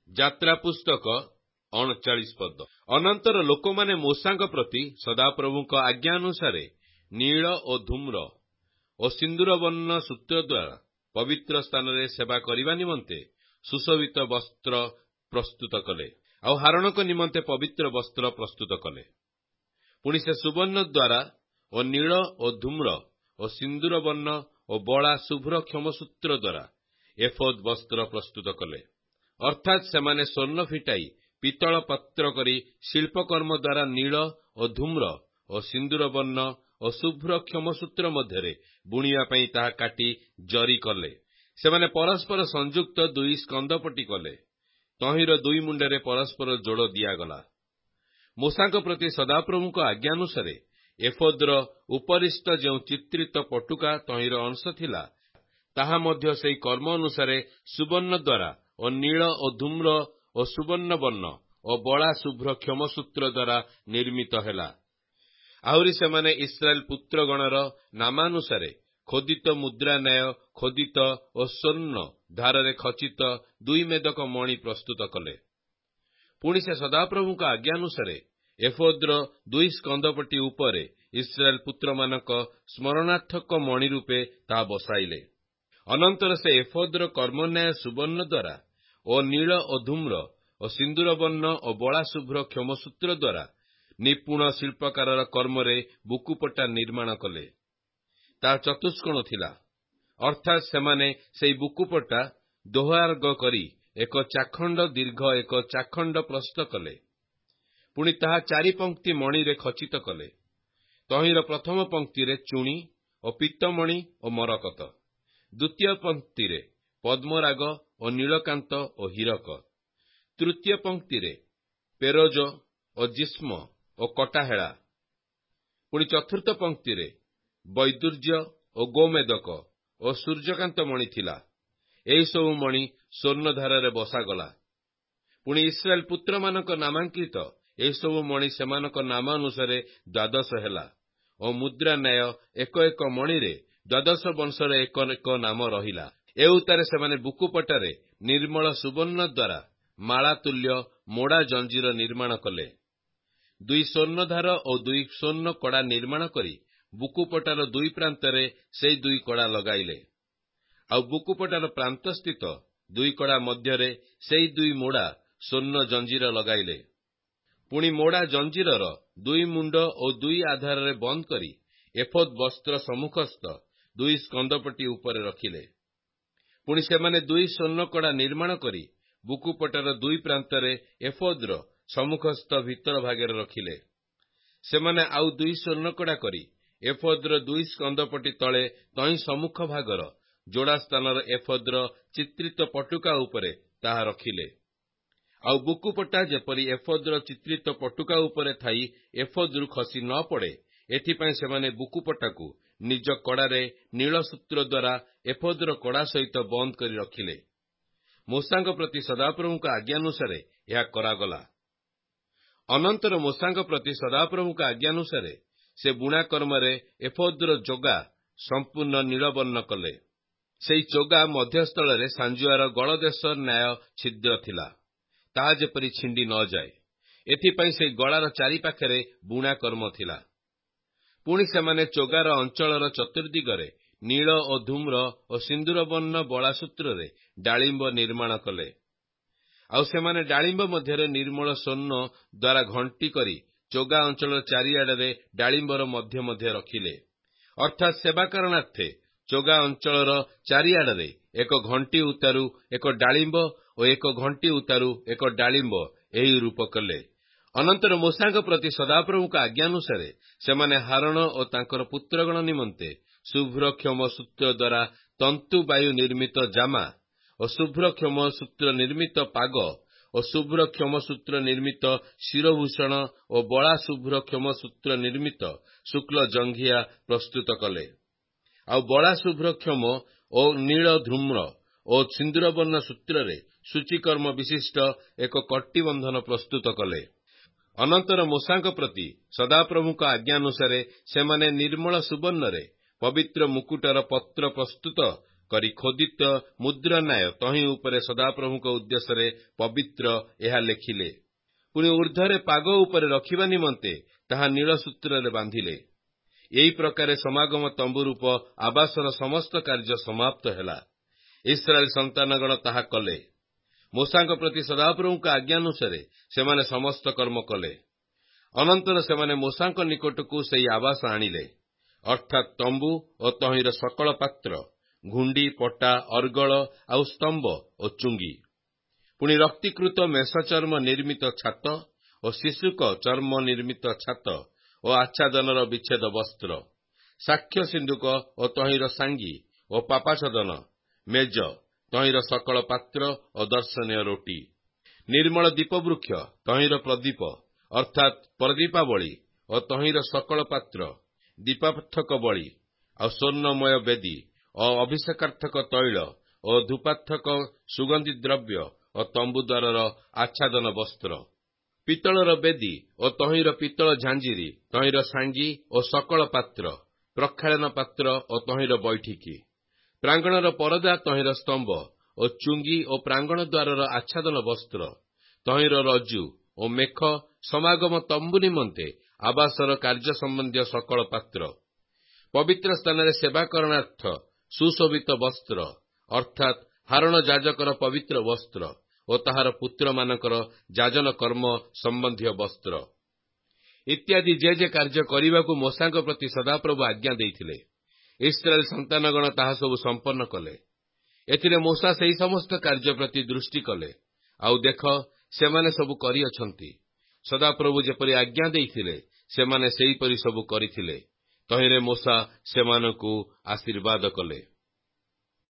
ଯାତ୍ରା ପୁସ୍ତକ 39 ପଦ। ଅନନ୍ତର ଲୋକମାନେ ମୋଶାଙ୍କ ପ୍ରତି ସଦାପ୍ରଭୁଙ୍କ ଆଜ୍ଞା ଅନୁସାରେ ନୀଳ ଓ ଧୂମ୍ର ଓ ସିନ୍ଦୁର ବର୍ଣ୍ଣ ସୂତ୍ର ଦ୍ୱାରା ପବିତ୍ର ସ୍ଥାନରେ ସେବା କରିବା ନିମନ୍ତେ ସୁଶୋଭିତ ବସ୍ତ୍ର ପ୍ରସ୍ତୁତ କଲେ, ଆଉ ହାରଣଙ୍କ ନିମନ୍ତେ ପବିତ୍ର ବସ୍ତ୍ର ପ୍ରସ୍ତୁତ କଲେ। ପୁଣି ସେ ସୁବର୍ଣ୍ଣ ଦ୍ୱାରା ଓ ନୀଳ ଓ ଧୂମ୍ର ଓ ସିନ୍ଦୁର ବର୍ଣ୍ଣ ଓ ବଳା ଶୁଭ୍ର କ୍ଷମସୂତ୍ର ଦ୍ୱାରା ଏଫୋଦ ବସ୍ତ୍ର ପ୍ରସ୍ତୁତ କଲେ। ଅର୍ଥାତ୍ ସେମାନେ ସ୍ୱର୍ଣ୍ଣ ଫିଟାଇ ପିତ୍ତଳ ପାତ୍ର କରି ଶିଳ୍ପକର୍ମ ଦ୍ୱାରା ନୀଳ ଓ ଧୂମ୍ର ଓ ସିନ୍ଦୁର ବର୍ଣ୍ଣ ଓ ଶୁଭ୍ର କ୍ଷମସୂତ୍ର ମଧ୍ୟରେ ବୁଣିବା ପାଇଁ ତାହା କାଟି ଜରି କଲେ। ସେମାନେ ପରସ୍ପର ସଂଯୁକ୍ତ ଦୁଇ ସ୍କନ୍ଧପଟି କଲେ। ତହିଁର ଦୁଇ ମୁଣ୍ଡରେ ପରସ୍ପର ଯୋଡ଼ ଦିଆଗଲା। ମୋଶାଙ୍କ ପ୍ରତି ସଦାପ୍ରଭୁଙ୍କ ଆଜ୍ଞାନୁସାରେ ଏଫୋଦର ଉପରିସ୍ଥ ଯେଉଁ ଚିତ୍ରିତ ପଟୁକା ତହିଁର ଅଂଶ ଥିଲା, ତାହା ମଧ୍ୟ ସେହି କର୍ମ ଅନୁସାରେ ସୁବର୍ଣ୍ଣ ଦ୍ୱାରା ଓ ନୀଳ ଓ ଧୂମ୍ର ଓ ସୁବର୍ଣ୍ଣ ବର୍ଣ୍ଣ ଓ ବଳା ଶୁଭ୍ର କ୍ଷମସୂତ୍ର ଦ୍ୱାରା ନିର୍ମିତ ହେଲା। ଆହୁରି ସେମାନେ ଇସ୍ରାଏଲ ପୁତ୍ରଗଣର ନାମାନୁସାରେ ଖୋଦିତ ମୁଦ୍ରା ନ୍ୟାୟ ଖୋଦିତ ଓ ସ୍ୱର୍ଣ୍ଣ ଧାରରେ ଖଚିତ 2 ମେଦକ ମଣି ପ୍ରସ୍ତୁତ କଲେ। ପୁଣି ସେ ସଦାପ୍ରଭୁଙ୍କ ଆଜ୍ଞାନୁସାରେ ଏଫୋଦର 2 ସ୍କନ୍ଧପଟି ଉପରେ ଇସ୍ରାଏଲ ପୁତ୍ରମାନଙ୍କ ସ୍ମରଣାର୍ଥକ ମଣି ରୂପେ ତାହା ବସାଇଲେ। ଅନନ୍ତର ସେ ଏଫୋଦର କର୍ମନ୍ୟାୟ ସୁବର୍ଣ୍ଣ ଦ୍ୱାରା ଓ ନୀଳ ଓ ଧୂମ୍ର ଓ ସିନ୍ଦୁର ବର୍ଣ୍ଣ ଓ ବଳା ଶୁଭ୍ର କ୍ଷମସୂତ୍ର ଦ୍ୱାରା ନିପୁଣ ଶିଳ୍ପକାରର କର୍ମରେ ବୁକୁପଟା ନିର୍ମାଣ କଲେ। ତାହା ଚତୁଷ୍କୋଣ ଥିଲା। ଅର୍ଥାତ୍ ସେମାନେ ସେହି ବୁକୁପଟା ଦୋହାର୍ଗ କରି ଏକ ଚାଖଣ୍ଡ ଦୀର୍ଘ ଏକ ଚାଖଣ୍ଡ ପ୍ରସ୍ତ କଲେ। ପୁଣି ତାହା 4 ପଂକ୍ତି ମଣିରେ ଖଚିତ କଲେ। ତହିଁର ପ୍ରଥମ ପଂକ୍ତିରେ ଚୁଣି ଓ ପିତ୍ତମଣି ଓ ମରକତ, ଦ୍ୱିତୀୟ ପଂକ୍ତିରେ ପଦ୍ମରାଗ ଓ ନୀଳକାନ୍ତ ଓ ହୀରକ, ତୃତୀୟ ପଂକ୍ତିରେ ପେରୋଜ ଓ ଜିସ୍ମ ଓ କଟାହେଳା, ପୁଣି ଚତୁର୍ଥ ପଂକ୍ତିରେ ବୈଦୁର୍ଯ୍ୟ ଓ ଗୋମେଦକ ଓ ସୂର୍ଯ୍ୟକାନ୍ତ ମଣି ଥିଲା। ଏହିସବୁ ମଣି ସ୍ୱର୍ଣ୍ଣଧାରରେ ବସାଗଲା। ପୁଣି ଇସ୍ରାଏଲ ପୁତ୍ରମାନଙ୍କ ନାମାଙ୍କିତ ଏହିସବୁ ମଣି ସେମାନଙ୍କ ନାମ ଅନୁସାରେ 12 ହେଲା ଓ ମୁଦ୍ରା ନ୍ୟାୟ ଏକ ଏକ ମଣିରେ 12 ବଂଶର ଏକ ଏକ ନାମ ରହିଲା। ଏ ଉତ୍ତାରେ ସେମାନେ ବୁକୁପଟାରେ ନିର୍ମଳ ସୁବର୍ଣ୍ଣ ଦ୍ୱାରା ମାଳା ତୁଲ୍ୟ ମୋଡ଼ା ଜଞ୍ଜିର ନିର୍ମାଣ କଲେ। 2 ସ୍ୱର୍ଣ୍ଣଧାର ଓ 2 ସ୍ୱର୍ଣ୍ଣ କଡ଼ା ନିର୍ମାଣ କରି ବୁକୁପଟାର 2 ପ୍ରାନ୍ତରେ ସେହି 2 କଡ଼ା ଲଗାଇଲେ। ଆଉ ବୁକୁପଟାର ପ୍ରାନ୍ତସ୍ଥିତ 2 କଡ଼ା ମଧ୍ୟରେ ସେହି 2 ମୋଡ଼ା ସ୍ୱର୍ଣ୍ଣ ଜଞ୍ଜିର ଲଗାଇଲେ। ପୁଣି ମୋଡ଼ା ଜଞ୍ଜିରର 2 ମୁଣ୍ଡ ଓ 2 ଆଧାରରେ ବନ୍ଦ କରି ଏଫୋଦ ବସ୍ତ୍ର ସମ୍ମୁଖସ୍ଥ 2 ସ୍କନ୍ଧପଟି ଉପରେ ରଖିଲେ। ପୁଣି ସେମାନେ 2 ସ୍ୱର୍ଣ୍ଣ କଡ଼ା ନିର୍ମାଣ କରି ବୁକୁପଟାର 2 ପ୍ରାନ୍ତରେ ଏଫୋଦର ସମ୍ମୁଖସ୍ଥ ଭିତର ଭାଗରେ ରଖିଲେ। ସେମାନେ ଆଉ 2 ସ୍ୱର୍ଣ୍ଣ କଡ଼ା କରି ଏଫୋଦର 2 ସ୍କନ୍ଧପଟି ତଳେ ତହିଁ ସମ୍ମୁଖ ଭାଗର ଯୋଡ଼ା ସ୍ଥାନର ଏଫୋଦର ଚିତ୍ରିତ ପଟୁକା ଉପରେ ତାହା ରଖିଲେ। ଆଉ ବୁକୁପଟା ଯେପରି ଏଫୋଦର ଚିତ୍ରିତ ପଟୁକା ଉପରେ ଥାଇ ଏଫୋଦରୁ ଖସି ନ ପଡ଼େ, ଏଥିପାଇଁ ସେମାନେ ବୁକୁପଟାକୁ ନିଜ କଡ଼ାରେ ନୀଳ ସୂତ୍ର ଦ୍ୱାରା ଏଫୋଦର କଡ଼ା ସହିତ ବନ୍ଦ କରି ରଖିଲେ। ମୋଶାଙ୍କ ପ୍ରତି ସଦାପ୍ରଭୁଙ୍କ ଆଜ୍ଞାନୁସାରେ ଏହା କରାଗଲା। ଅନନ୍ତର ମୋଶାଙ୍କ ପ୍ରତି ସଦାପ୍ରଭୁଙ୍କ ଆଜ୍ଞାନୁସାରେ ସେ ବୁଣା କର୍ମରେ ଏଫୋଦର ଚୋଗା ସମ୍ପୂର୍ଣ୍ଣ ନୀଳବର୍ଣ୍ଣ କଲେ। ସେହି ଚୋଗା ମଧ୍ୟସ୍ଥଳରେ ସାଞ୍ଜୁଆର ଗଳଦେଶ ନ୍ୟାୟ ଛିଦ୍ର ଥିଲା, ତାହା ଯେପରି ଛିଣ୍ଡି ନ ଯାଏ, ଏଥିପାଇଁ ସେହି ଗଳାର ଚାରିପାଖରେ ବୁଣା କର୍ମ ଥିଲା। ପୁଣି ସେମାନେ ଚୋଗାର ଅଞ୍ଚଳର ଚତୁର୍ଦିଗରେ ନୀଳ ଓ ଧୂମ୍ର ଓ ସିନ୍ଦୁର ବର୍ଣ୍ଣ ବଳା ସୂତ୍ରରେ ଡାଳିମ୍ବ ନିର୍ମାଣ କଲେ। ଆଉ ସେମାନେ ଡାଳିମ୍ବ ମଧ୍ୟରେ ନିର୍ମଳ ସ୍ୱର୍ଣ୍ଣ ଦ୍ୱାରା ଘଣ୍ଟି କରି ଚୋଗା ଅଞ୍ଚଳର ଚାରିଆଡ଼ରେ ଡାଳିମ୍ବର ମଧ୍ୟ ମଧ୍ୟ ରଖିଲେ। ଅର୍ଥାତ୍ ସେବା କରଣାର୍ଥେ ଚୋଗା ଅଞ୍ଚଳର ଚାରିଆଡ଼ରେ ଏକ ଘଣ୍ଟି ଉତ୍ତାରୁ ଏକ ଡାଳିମ୍ବ ଓ ଏକ ଘଣ୍ଟି ଉତ୍ତାରୁ ଏକ ଡାଳିମ୍ବ ଏହି ରୂପ କଲେ। ଅନନ୍ତର ମୋଶାଙ୍କ ପ୍ରତି ସଦାପ୍ରଭୁଙ୍କ ଆଜ୍ଞାନୁସାରେ ସେମାନେ ହାରଣ ଓ ତାଙ୍କର ପୁତ୍ରଗଣ ନିମନ୍ତେ ଶୁଭ୍ରକ୍ଷମ ସୂତ୍ର ଦ୍ୱାରା ତନ୍ତୁବାୟୁ ନିର୍ମିତ ଜାମା ଓ ଶୁଭ୍ରକ୍ଷମ ସୂତ୍ର ନିର୍ମିତ ପାଗ ଓ ଶୁଭ୍ରକ୍ଷମ ସୂତ୍ର ନିର୍ମିତ ଶିରଭୂଷଣ ଓ ବଳା ଶୁଭ୍ରକ୍ଷମ ସୂତ୍ର ନିର୍ମିତ ଶୁକ୍ଳ ଜଙ୍ଘିଆ ପ୍ରସ୍ତୁତ କଲେ। ଆଉ ବଳା ଶୁଭ୍ରକ୍ଷମ ଓ ନୀଳ ଧୂମ୍ର ଓ ସିନ୍ଦୁର ବର୍ଣ୍ଣ ସୂତ୍ରରେ ସୂଚିକର୍ମ ବିଶିଷ୍ଟ ଏକ କଟିବନ୍ଧନ ପ୍ରସ୍ତୁତ କଲେ। ଅନନ୍ତର ମୋଶାଙ୍କ ପ୍ରତି ସଦାପ୍ରଭୁଙ୍କ ଆଜ୍ଞାନୁସାରେ ସେମାନେ ନିର୍ମଳ ସୁବର୍ଣ୍ଣରେ ପବିତ୍ର ମୁକୁଟର ପତ୍ର ପ୍ରସ୍ତୁତ କରି ଖୋଦିତ ମୁଦ୍ରା ନ୍ୟାୟ ତହିଁ ଉପରେ ସଦାପ୍ରଭୁଙ୍କ ଉଦ୍ଦେଶ୍ୟରେ ପବିତ୍ର ଏହା ଲେଖିଲେ। ପୁଣି ଉର୍ଦ୍ଧ୍ୱରେ ପାଗ ଉପରେ ରଖିବା ନିମନ୍ତେ ତାହା ନୀଳ ସୂତ୍ରରେ ବାନ୍ଧିଲେ। ଏହି ପ୍ରକାରେ ସମାଗମ ତମ୍ବୁ ରୂପ ଆବାସର ସମସ୍ତ କାର୍ଯ୍ୟ ସମାପ୍ତ ହେଲା। ଇସ୍ରାଏଲ ସନ୍ତାନଗଣ ତାହା କଲେ। ମୋଶାଙ୍କ ପ୍ରତି ସଦାପ୍ରଭୁଙ୍କ ଆଜ୍ଞାନୁସାରେ ସେମାନେ ସମସ୍ତ କର୍ମ କଲେ। ଅନନ୍ତର ସେମାନେ ମୋଶାଙ୍କ ନିକଟକୁ ସେହି ଆବାସ ଆଣିଲେ, ଅର୍ଥାତ୍ ତମ୍ବୁ ଓ ତହିଁର ସକଳ ପାତ୍ର, ଘୁଣ୍ଡି, ପଟା, ଅର୍ଗଳ ଆଉ ସ୍ତମ୍ଭ ଓ ଚୁଙ୍ଗି। ପୁଣି ରକ୍ତୀକୃତ ମେଷଚର୍ମ ନିର୍ମିତ ଛାତ ଓ ଶିଶୁକ ଚର୍ମ ନିର୍ମିତ ଛାତ ଓ ଆଚ୍ଛାଦନର ବିଚ୍ଛେଦ ବସ୍ତ୍ର, ସାକ୍ଷ୍ୟ ସିନ୍ଦୁକ ଓ ତହିଁର ସାଙ୍ଗି ଓ ପାପାଛଦନ, ମେଜ, ତହିଁର ସକଳ ପାତ୍ର ଓ ଦର୍ଶନୀୟ ରୋଟି, ନିର୍ମଳ ଦୀପବୃକ୍ଷ, ତହିଁର ପ୍ରଦୀପ ଅର୍ଥାତ୍ ପ୍ରଦୀପାବଳି ଓ ତହିଁର ସକଳ ପାତ୍ର, ଦୀପାର୍ଥକ ବଳି ଆଉ ସ୍ୱର୍ଣ୍ଣମୟ ବେଦୀ ଓ ଅଭିଷେକାର୍ଥକ ତୈଳ ଓ ଧୂପାର୍ଥକ ସୁଗନ୍ଧି ଦ୍ରବ୍ୟ ଓ ତମ୍ବୁ ଦ୍ୱାରର ଆଚ୍ଛାଦନ ବସ୍ତ୍ର, ପିତ୍ତଳର ବେଦୀ ଓ ତହିଁର ପିତ୍ତଳ ଝାଞ୍ଜିରି, ତହିଁର ସାଙ୍ଗି ଓ ସକଳ ପାତ୍ର, ପ୍ରକ୍ଷାଳନ ପାତ୍ର ଓ ତହିଁର ବୈଠିକି, ପ୍ରାଙ୍ଗଣର ପରଦା, ତହିଁର ସ୍ତମ୍ଭ ଓ ଚୁଙ୍ଗି ଓ ପ୍ରାଙ୍ଗଣ ଦ୍ୱାରର ଆଚ୍ଛାଦନ ବସ୍ତ୍ର, ତହିଁର ରଜୁ ଓ ମେଖ, ସମାଗମ ତମ୍ବୁ ନିମନ୍ତେ ଆବାସର କାର୍ଯ୍ୟ ସମ୍ବନ୍ଧୀୟ ସକଳ ପାତ୍ର, ପବିତ୍ର ସ୍ଥାନରେ ସେବା କରଣାର୍ଥ ସୁଶୋଭିତ ବସ୍ତ୍ର ଅର୍ଥାତ୍ ହାରଣ ଯାଜକର ପବିତ୍ର ବସ୍ତ୍ର ଓ ତାହାର ପୁତ୍ରମାନଙ୍କର ଯାଜନ କର୍ମ ସମ୍ବନ୍ଧୀୟ ବସ୍ତ୍ର ଇତ୍ୟାଦି ଯେ କାର୍ଯ୍ୟ କରିବାକୁ ମୋଶାଙ୍କ ପ୍ରତି ସଦାପ୍ରଭୁ ଆଜ୍ଞା ଦେଇଥିଲେ, ଇସ୍ରାଏଲ ସନ୍ତାନଗଣ ତାହା ସବୁ ସମ୍ପନ୍ନ କଲେ। ଏଥିରେ ମୋଶା ସେହି ସମସ୍ତ କାର୍ଯ୍ୟ ପ୍ରତି ଦୃଷ୍ଟି କଲେ, ଆଉ ଦେଖ, ସେମାନେ ସବୁ କରିଅଛନ୍ତି। ସଦାପ୍ରଭୁ ଯେପରି ଆଜ୍ଞା ଦେଇଥିଲେ ସେମାନେ ସେହିପରି ସବୁ କରିଥିଲେ। ତହିଁରେ ମୋଶା ସେମାନଙ୍କୁ ଆଶୀର୍ବାଦ କଲେ।